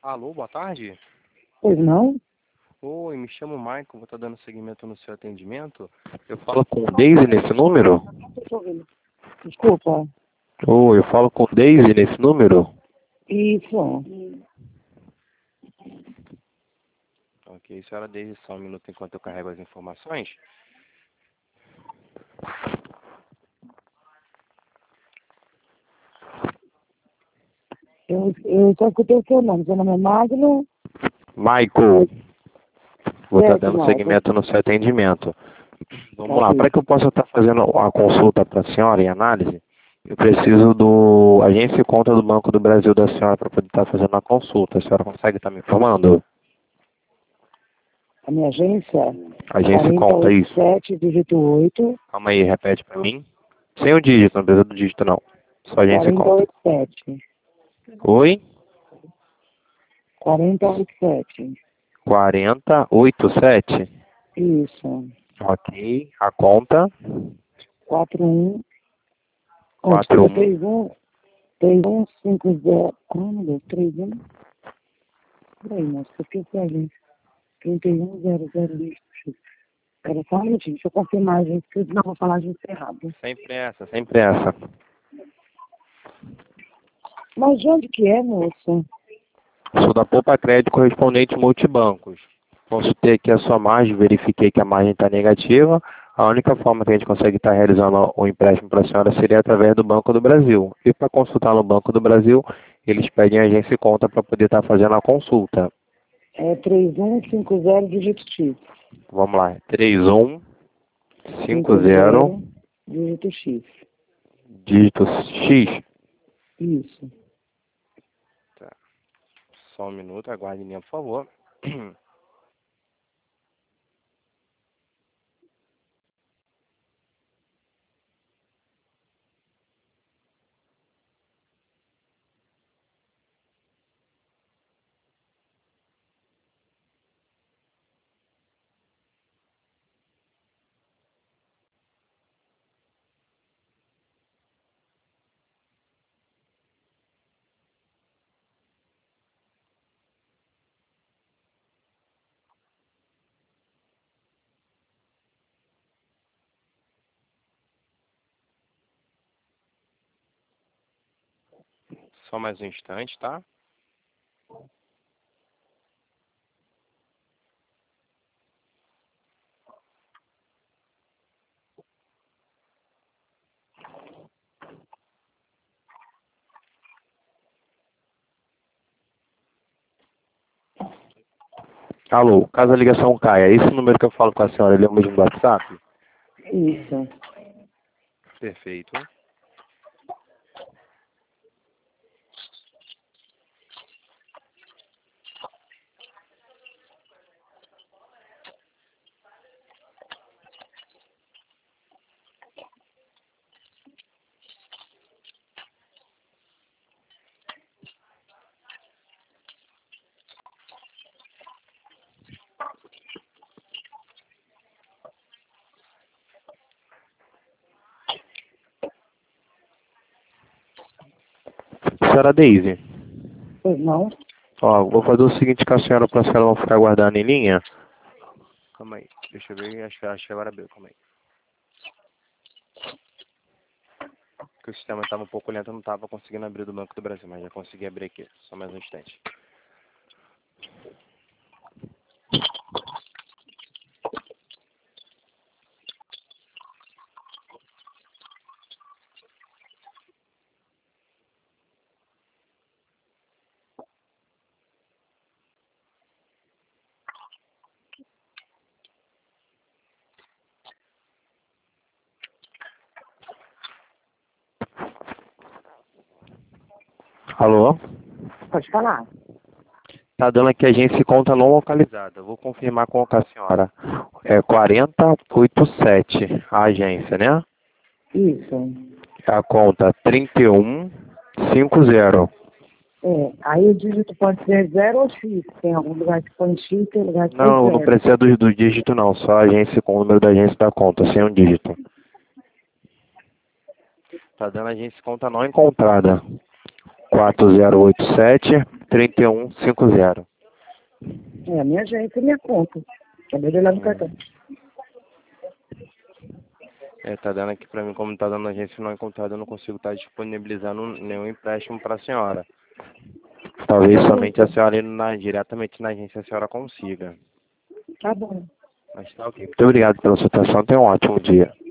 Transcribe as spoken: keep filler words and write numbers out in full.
Alô, boa tarde. Pois não? Oi, me chamo Michael, vou estar dando seguimento no seu atendimento. Eu falo com o Daisy nesse número? Desculpa. Oi, eu falo com o Daisy nesse número? Isso. Ok, senhora Daisy, só um minuto enquanto eu carrego as informações. Eu, eu só escutei o seu nome. Seu nome é Magno? Michael, vou estar Certo, dando Michael. seguimento no seu atendimento. Vamos Tá lá, bem. para que eu possa estar fazendo a consulta para a senhora em análise, eu preciso do agência e conta do Banco do Brasil da senhora para poder estar fazendo a consulta. A senhora consegue estar me informando? A minha agência? Agência e conta, isso. sete dígito oito. Calma aí, repete para mim. Sem o dígito, não precisa do dígito não. Só agência e conta. quatro oito sete. Oi? quatro oito sete. quarenta, oitenta e sete. Isso. Ok. A conta? quatro um. Oh, quatro desculpa, um. três um. três um cinco zero. Ai, meu Deus, três um. Peraí, moço, eu esqueci a agência. trinta e um zero zero. Espera só um minutinho, deixa eu confirmar a agência, que eu não vou falar a agência errada. Sempre essa, sempre essa. Mas de onde que é, moço? Sou da Poupa Crédito correspondente multibancos. Consultei aqui a sua margem, verifiquei que a margem está negativa. A única forma que a gente consegue estar realizando o empréstimo para a senhora seria através do Banco do Brasil. E para consultar no Banco do Brasil, eles pedem agência e conta para poder estar fazendo a consulta. É três um cinco zero dígito X. Vamos lá, três um cinco zero dígito X. dígito X. Isso. Tá. Só um minuto, aguarde em linha, por favor. Só mais um instante, tá? Alô, caso a ligação caia, esse número que eu falo com a senhora, ele é o mesmo do WhatsApp? Isso. Perfeito. Senhora Daisy, Pois não? ó, vou fazer o seguinte com a senhora, para a senhora não ficar aguardando em linha. Calma aí, deixa eu ver, acho, acho que agora abriu, calma aí. Porque o sistema estava um pouco lento, eu não estava conseguindo abrir do Banco do Brasil, mas já consegui abrir aqui, só mais um instante. Alô? Pode falar. Tá dando aqui agência e conta não localizada. Vou confirmar com a senhora. É quarenta oitenta e sete a agência, né? Isso. A conta trinta e um cinquenta. É, aí o dígito pode ser zero ou X. Tem algum lugar que põe X, tem lugar que põe Não, não zero. precisa do, do dígito não. Só a agência com o número da agência da conta, sem um dígito. Tá dando agência e conta não encontrada. quatro zero oito sete três um cinco zero. É a minha agência e minha conta. Acabei de olhar no cartão. É, tá dando aqui pra mim, como tá dando agência não encontrada, eu não consigo estar disponibilizando nenhum empréstimo pra senhora. Talvez somente a senhora indo na, diretamente na agência a senhora consiga. Tá bom. Mas tá ok. Muito obrigado pela sua atenção. Tenha um ótimo dia.